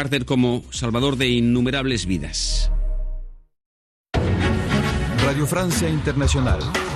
Carter como salvador de innumerables vidas. Radio Francia Internacional.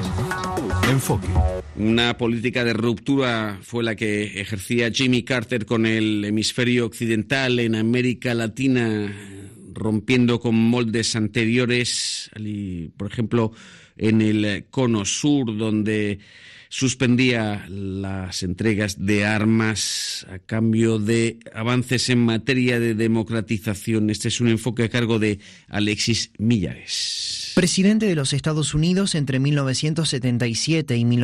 Enfoque. Una política de ruptura fue la que ejercía Jimmy Carter con el hemisferio occidental en América Latina, rompiendo con moldes anteriores, por ejemplo, en el Cono Sur, donde suspendía las entregas de armas a cambio de avances en materia de democratización. Este es un enfoque a cargo de Alexis Millares. Presidente de los Estados Unidos entre 1977 y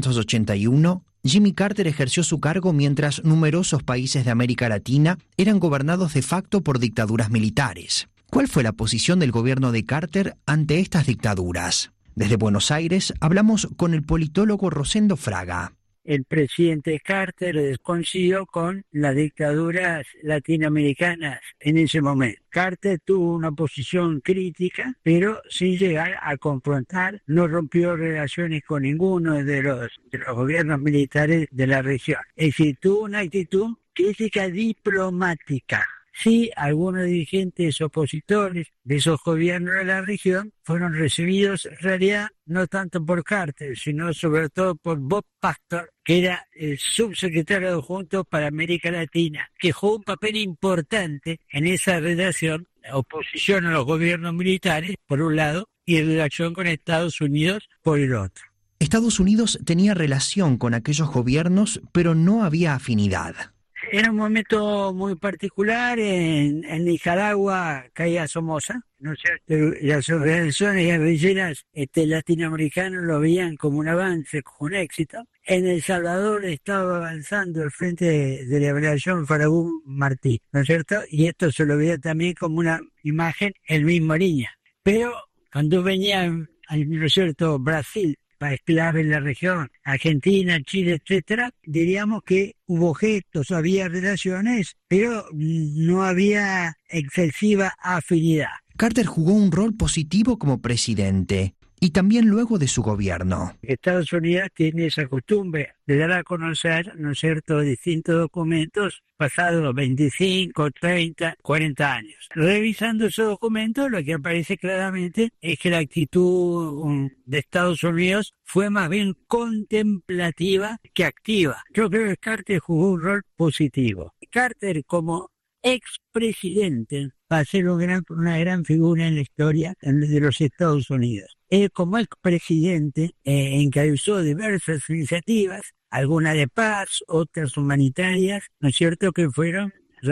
1981, Jimmy Carter ejerció su cargo mientras numerosos países de América Latina eran gobernados de facto por dictaduras militares. ¿Cuál fue la posición del gobierno de Carter ante estas dictaduras? Desde Buenos Aires hablamos con el politólogo Rosendo Fraga. El presidente Carter coincidió con las dictaduras latinoamericanas en ese momento. Carter tuvo una posición crítica, pero sin llegar a confrontar, no rompió relaciones con ninguno de los gobiernos militares de la región. Es decir, tuvo una actitud crítica diplomática. Sí, algunos dirigentes opositores de esos gobiernos de la región fueron recibidos en realidad no tanto por Carter, sino sobre todo por Bob Pastor, que era el subsecretario adjunto para América Latina, que jugó un papel importante en esa relación, oposición a los gobiernos militares, por un lado, y relación con Estados Unidos, por el otro. Estados Unidos tenía relación con aquellos gobiernos, pero no había afinidad. Era un momento muy particular. En Nicaragua caía Somoza, ¿no es cierto? Las organizaciones guerrilleras latinoamericanas lo veían como un avance, como un éxito. En El Salvador estaba avanzando el Frente de Liberación Faragún Martí, ¿no es cierto? Y esto se lo veía también como una imagen el mismo Liña. Pero cuando venía, ¿no es cierto?, Brasil, país clave en la región, Argentina, Chile, etcétera, diríamos que hubo gestos, había relaciones, pero no había excesiva afinidad. Carter jugó un rol positivo como presidente y también luego de su gobierno. Estados Unidos tiene esa costumbre de dar a conocer, ¿no es cierto?, distintos documentos pasados 25, 30, 40 años. Revisando esos documentos, lo que aparece claramente es que la actitud de Estados Unidos fue más bien contemplativa que activa. Yo creo que Carter jugó un rol positivo. Carter, como expresidente, va a ser una gran figura en la historia de los Estados Unidos. Él, como expresidente, encabezó diversas iniciativas, algunas de paz, otras humanitarias, ¿no es cierto?, que fueron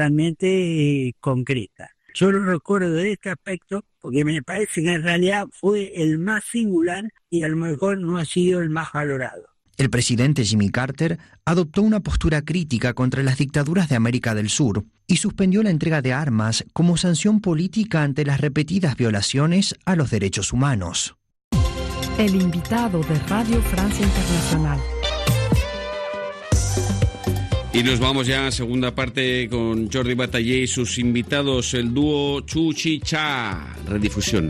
realmente concretas. Yo lo recuerdo de este aspecto porque me parece que en realidad fue el más singular y a lo mejor no ha sido el más valorado. El presidente Jimmy Carter adoptó una postura crítica contra las dictaduras de América del Sur y suspendió la entrega de armas como sanción política ante las repetidas violaciones a los derechos humanos. El invitado de Radio Francia Internacional. Y nos vamos ya a segunda parte con Jordi Batallé y sus invitados, el dúo Chu Chi Cha, redifusión.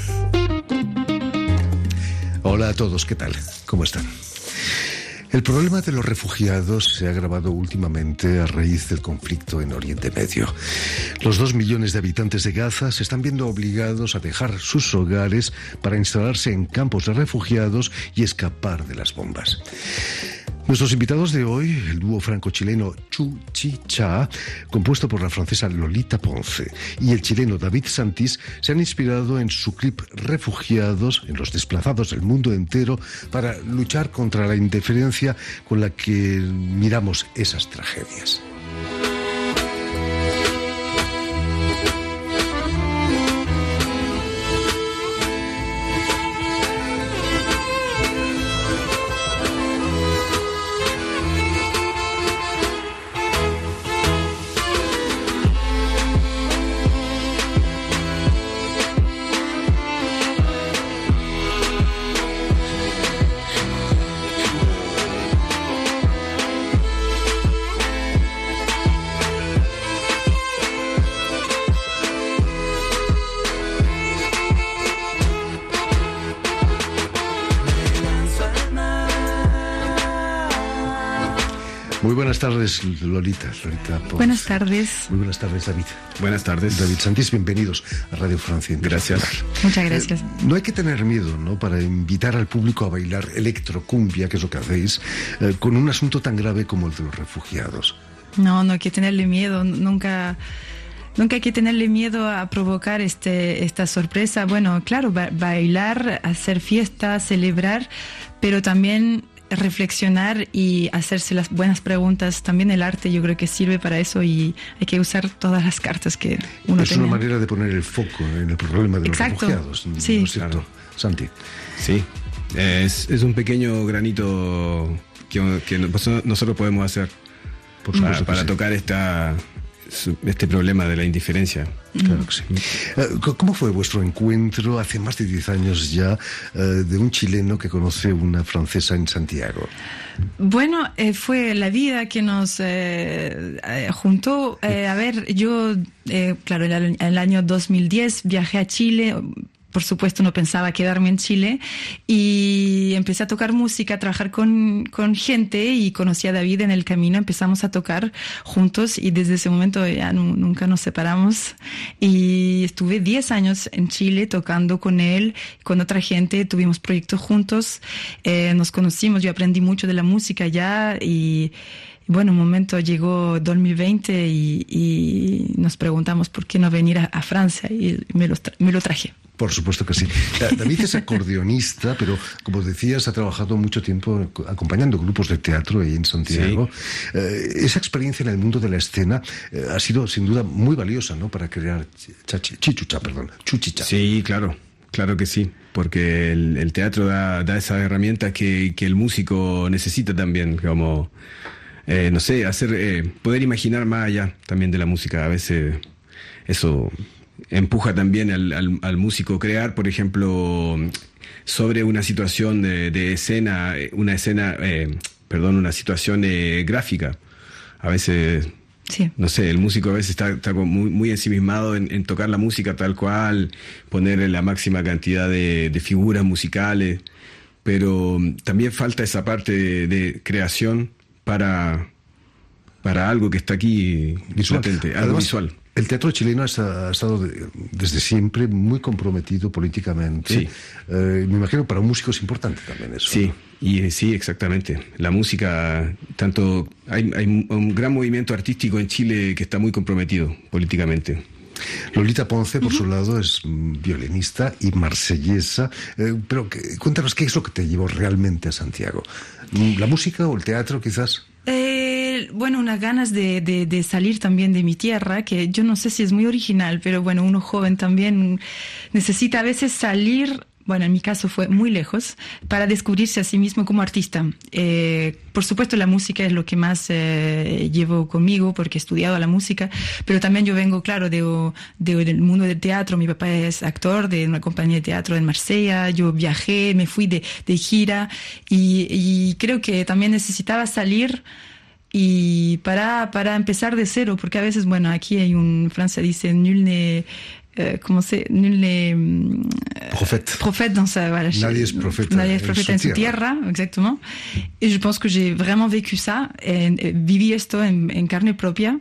Hola a todos, ¿qué tal? ¿Cómo están? El problema de los refugiados se ha agravado últimamente a raíz del conflicto en Oriente Medio. Los 2 millones de habitantes de Gaza se están viendo obligados a dejar sus hogares para instalarse en campos de refugiados y escapar de las bombas. Nuestros invitados de hoy, el dúo franco-chileno Chu Chi Cha, compuesto por la francesa Lolita Ponce y el chileno David Santis, se han inspirado en su clip Refugiados, en los desplazados del mundo entero, para luchar contra la indiferencia con la que miramos esas tragedias. Muy buenas tardes, Lolita. Buenas tardes. Muy buenas tardes, David. Buenas tardes. David Santís, bienvenidos a Radio Francia Internacional. Gracias. Muchas gracias. No hay que tener miedo, ¿no?, para invitar al público a bailar electrocumbia, que es lo que hacéis, con un asunto tan grave como el de los refugiados. No hay que tenerle miedo. Nunca hay que tenerle miedo a provocar esta sorpresa. Bueno, claro, bailar, hacer fiesta, celebrar, pero también reflexionar y hacerse las buenas preguntas. También el arte yo creo que sirve para eso y hay que usar todas las cartas que uno tiene. Es una manera de poner el foco en el problema de los refugiados. Sí. ¿No es cierto, Santi? Sí, es un pequeño granito que nosotros podemos hacer para tocar este problema de la indiferencia. Claro que sí. ¿Cómo fue vuestro encuentro hace más de 10 años ya de un chileno que conoce una francesa en Santiago? Bueno, fue la vida que nos juntó. A ver, yo, claro, en el año 2010 viajé a Chile. Por supuesto no pensaba quedarme en Chile y empecé a tocar música, a trabajar con gente y conocí a David en el camino, empezamos a tocar juntos y desde ese momento ya nunca nos separamos y estuve 10 años en Chile tocando con él, con otra gente, tuvimos proyectos juntos, nos conocimos, yo aprendí mucho de la música ya y bueno, un momento llegó 2020 y nos preguntamos por qué no venir a Francia y me lo traje. Por supuesto que sí. David es acordeonista, pero como decías, ha trabajado mucho tiempo acompañando grupos de teatro ahí en Santiago. Sí. Esa experiencia en el mundo de la escena ha sido sin duda muy valiosa, ¿no?, para crear Chuchicha. Sí, claro que sí, porque el teatro da esa herramienta que el músico necesita también, como no sé, poder imaginar más allá también de la música. A veces eso empuja también al músico a crear, por ejemplo, sobre una situación de escena, una situación gráfica. A veces, sí, no sé, el músico a veces está muy, muy ensimismado en tocar la música tal cual, ponerle la máxima cantidad de figuras musicales, pero también falta esa parte de creación para algo que está aquí latente, algo visual. El teatro chileno ha estado desde siempre muy comprometido políticamente. Sí. Me imagino para un músico es importante también eso. Sí, sí, exactamente. La música, hay un gran movimiento artístico en Chile que está muy comprometido políticamente. Lolita Ponce, por su lado, es violinista y marsellesa. Pero cuéntanos, ¿qué es lo que te llevó realmente a Santiago? ¿La música o el teatro, quizás? Bueno, unas ganas de salir también de mi tierra, que yo no sé si es muy original, pero bueno, uno joven también necesita a veces salir. Bueno, en mi caso fue muy lejos, para descubrirse a sí mismo como artista. Por supuesto, la música es lo que más llevo conmigo, porque he estudiado la música, pero también yo vengo, claro, del mundo del teatro. Mi papá es actor de una compañía de teatro en Marsella. Yo viajé, me fui de gira y creo que también necesitaba salir y para empezar de cero, porque a veces, bueno, aquí en Francia dice nul n'est prophète dans sa, voilà, nadie es profeta en su tierra, exactement. Y je pense que j'ai vraiment vécu ça, viví esto en carne propia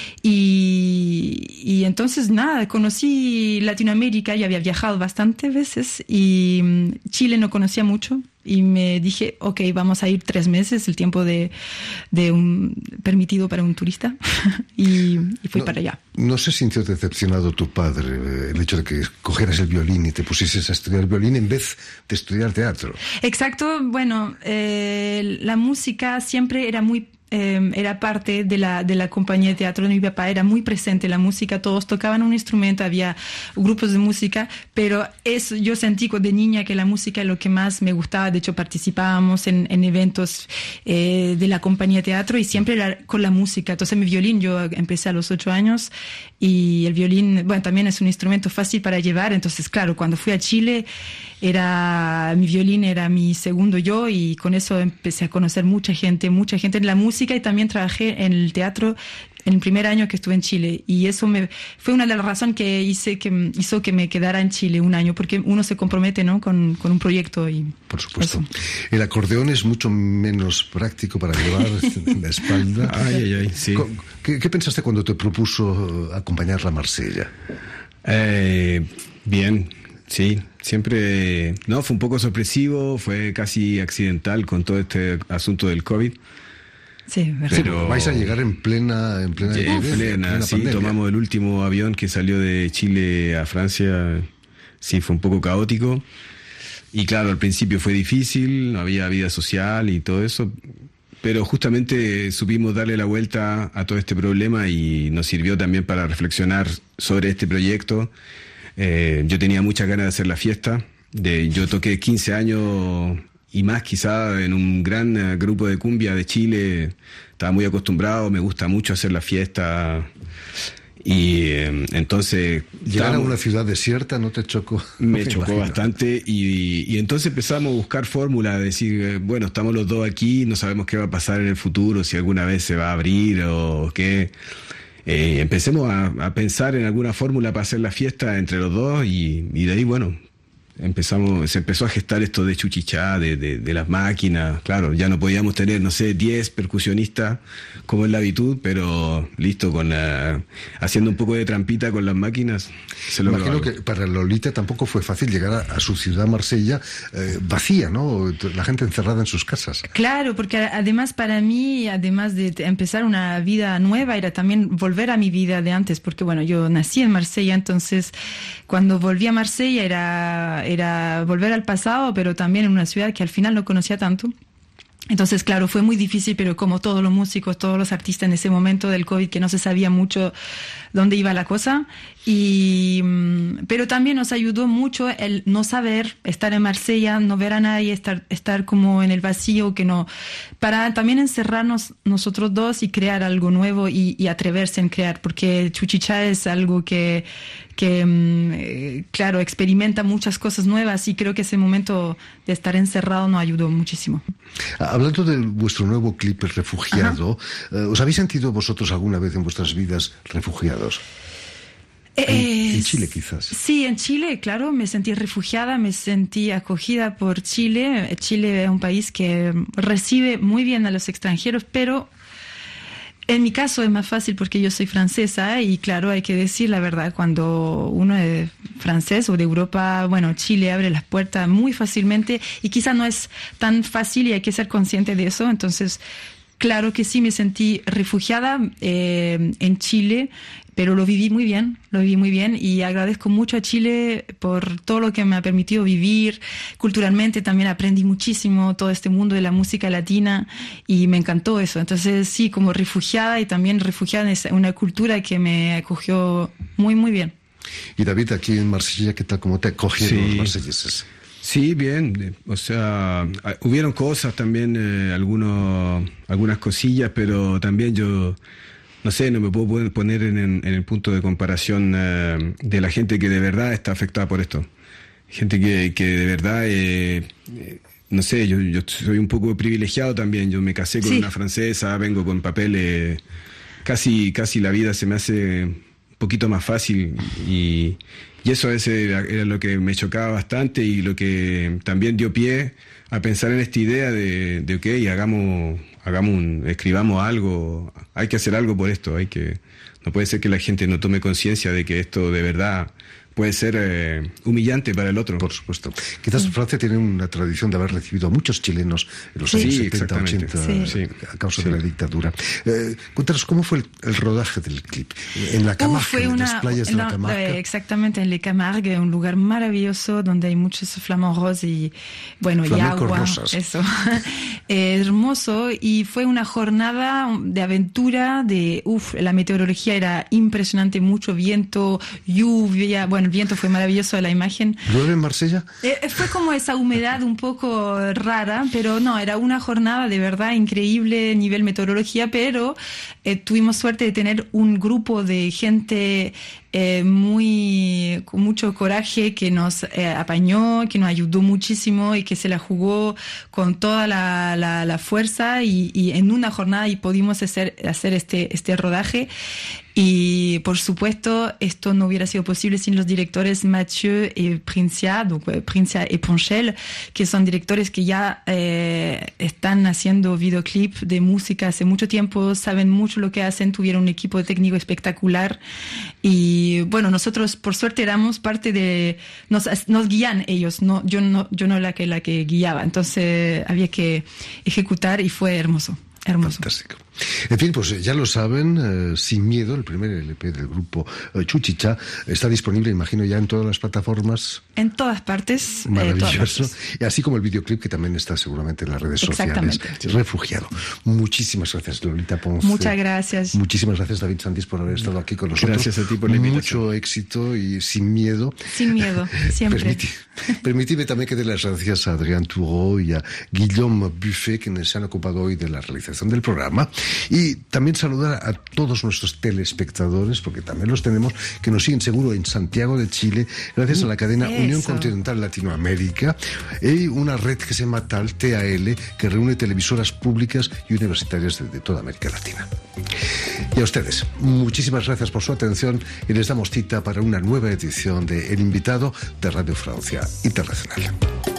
y entonces nada, conocí Latinoamérica, ya había viajado bastantes veces y Chile no conocía mucho. Y me dije, ok, vamos a ir 3 meses, el tiempo permitido para un turista, y fui para allá. ¿No se sintió decepcionado tu padre el hecho de que cogieras el violín y te pusieses a estudiar violín en vez de estudiar teatro? Exacto, bueno, la música siempre era era parte de la compañía de teatro de mi papá, era muy presente la música, todos tocaban un instrumento, había grupos de música, pero yo sentí de niña que la música es lo que más me gustaba. De hecho participábamos en eventos de la compañía de teatro y siempre era con la música. Entonces mi violín, yo empecé a los 8 años y el violín, bueno, también es un instrumento fácil para llevar. Entonces claro, cuando fui a Chile mi violín era mi segundo yo y con eso empecé a conocer mucha gente en la música y también trabajé en el teatro en el primer año que estuve en Chile. Y eso fue una de las razones que hizo que me quedara en Chile un año, porque uno se compromete, ¿no?, con un proyecto. Y por supuesto. Eso. El acordeón es mucho menos práctico para llevar en la espalda. Ay, sí. ¿Qué pensaste cuando te propuso acompañarla a Marsella? Bien, sí. Siempre, fue un poco sorpresivo, fue casi accidental con todo este asunto del COVID. Sí, verdad. Pero vais a llegar en plena sí, pandemia. tomamos el último avión que salió de Chile a Francia. Sí, fue un poco caótico. Y claro, al principio fue difícil, no había vida social y todo eso. Pero justamente supimos darle la vuelta a todo este problema y nos sirvió también para reflexionar sobre este proyecto. Yo tenía muchas ganas de hacer la fiesta. Yo toqué 15 años y más quizá en un gran grupo de cumbia de Chile. Estaba muy acostumbrado, me gusta mucho hacer la fiesta. Y entonces... ¿Llegar a una ciudad desierta no te chocó? Me chocó bastante y entonces empezamos a buscar fórmulas, de decir, bueno, estamos los dos aquí, no sabemos qué va a pasar en el futuro, si alguna vez se va a abrir o qué. Empecemos a pensar en alguna fórmula para hacer la fiesta entre los dos y de ahí, bueno, se empezó a gestar esto de chuchichá, de las máquinas. Claro, ya no podíamos tener, 10 percusionistas como es la habitud, pero listo, haciendo un poco de trampita con las máquinas. Imagino que para Lolita tampoco fue fácil llegar a su ciudad, Marsella, vacía, ¿no? La gente encerrada en sus casas. Claro, porque además para mí, además de empezar una vida nueva, era también volver a mi vida de antes, porque bueno, yo nací en Marsella, entonces cuando volví a Marsella era volver al pasado, pero también en una ciudad que al final no conocía tanto. Entonces, claro, fue muy difícil, pero como todos los músicos, todos los artistas en ese momento del COVID, que no se sabía mucho dónde iba la cosa. Pero también nos ayudó mucho el no saber, estar en Marsella, no ver a nadie, estar como en el vacío, para también encerrarnos nosotros dos y crear algo nuevo y atreverse en crear, porque Chuchichá es algo que claro, experimenta muchas cosas nuevas y creo que ese momento de estar encerrado nos ayudó muchísimo. Hablando de vuestro nuevo clip, Refugiado, ¿os habéis sentido vosotros alguna vez en vuestras vidas refugiados? En Chile, quizás. Sí, en Chile, claro, me sentí refugiada, me sentí acogida por Chile. Chile es un país que recibe muy bien a los extranjeros, pero en mi caso es más fácil porque yo soy francesa y claro, hay que decir la verdad, cuando uno es francés o de Europa, bueno, Chile abre las puertas muy fácilmente y quizá no es tan fácil y hay que ser consciente de eso. Entonces, claro que sí, me sentí refugiada en Chile, pero lo viví muy bien y agradezco mucho a Chile por todo lo que me ha permitido vivir. Culturalmente también aprendí muchísimo todo este mundo de la música latina y me encantó eso. Entonces sí, como refugiada y también refugiada en una cultura que me acogió muy, muy bien. Y David, aquí en Marsella, ¿qué tal? ¿Cómo te acogieron los marselleses? Sí, bien. O sea, hubieron cosas también, algunas cosillas, pero también yo... No sé, no me puedo poner en el punto de comparación de la gente que de verdad está afectada por esto. Gente que de verdad, no sé, yo soy un poco privilegiado también. Yo me casé con una francesa, vengo con papeles, casi la vida se me hace un poquito más fácil y eso era lo que me chocaba bastante y lo que también dio pie a pensar en esta idea de escribamos algo, hay que hacer algo por esto, no puede ser que la gente no tome conciencia de que esto de verdad puede ser humillante para el otro. Por supuesto. Quizás Francia tiene una tradición de haber recibido a muchos chilenos en los años 70, 80, a causa de la dictadura. Cuéntanos, ¿cómo fue el rodaje del clip? En la Camargue, en las playas de la Camargue. Exactamente, en la Camargue, un lugar maravilloso donde hay muchos flamants roses y, bueno, y agua. Rosas. Eso. Hermoso. Y fue una jornada de aventura, la meteorología era impresionante, mucho viento, lluvia, bueno, el viento fue maravilloso, la imagen. ¿Llueve en Marsella? Fue como esa humedad un poco rara, pero no, era una jornada de verdad increíble nivel meteorología, pero tuvimos suerte de tener un grupo de gente con mucho coraje, que nos apañó, que nos ayudó muchísimo y que se la jugó con toda la fuerza y en una jornada y pudimos hacer este rodaje. Y por supuesto, esto no hubiera sido posible sin los directores Mathieu y Princia, Princia y Ponchel, que son directores que ya están haciendo videoclip de música hace mucho tiempo, saben mucho lo que hacen, tuvieron un equipo técnico espectacular. Y bueno, nosotros por suerte éramos parte de... Nos guían ellos, yo no la que guiaba. Entonces había que ejecutar y fue hermoso. Fantástico. En fin, pues ya lo saben, Sin Miedo, el primer LP del grupo Chuchicha, está disponible, imagino, ya en todas las plataformas. En todas partes. Maravilloso. Y así como el videoclip, que también está seguramente en las redes sociales. Refugiado. Muchísimas gracias, Lolita Ponce. Muchas gracias. Muchísimas gracias, David Santís, por haber estado aquí con nosotros. Gracias a ti por la invitación. Mucho éxito y sin miedo. Sin miedo, siempre. Permíteme también que dé las gracias a Adrián Toureau y a Guillaume Buffet, quienes se han ocupado hoy de la realización del programa. Y también saludar a todos nuestros telespectadores, porque también los tenemos, que nos siguen seguro en Santiago de Chile, gracias a la cadena Unión Continental Latinoamérica, y una red que se llama TAL, que reúne televisoras públicas y universitarias de toda América Latina. Y a ustedes, muchísimas gracias por su atención y les damos cita para una nueva edición de El Invitado de Radio Francia Internacional.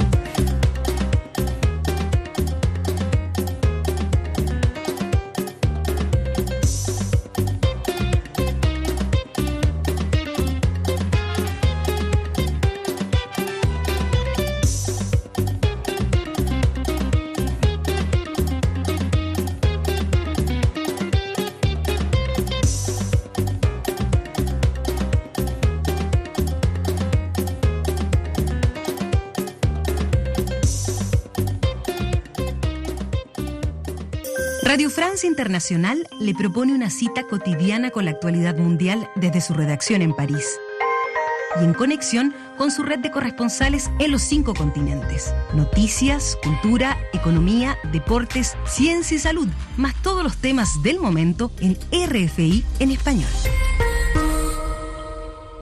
Radio Francia Internacional le propone una cita cotidiana con la actualidad mundial desde su redacción en París y en conexión con su red de corresponsales en los 5 continentes. Noticias, cultura, economía, deportes, ciencia y salud, más todos los temas del momento en RFI en español.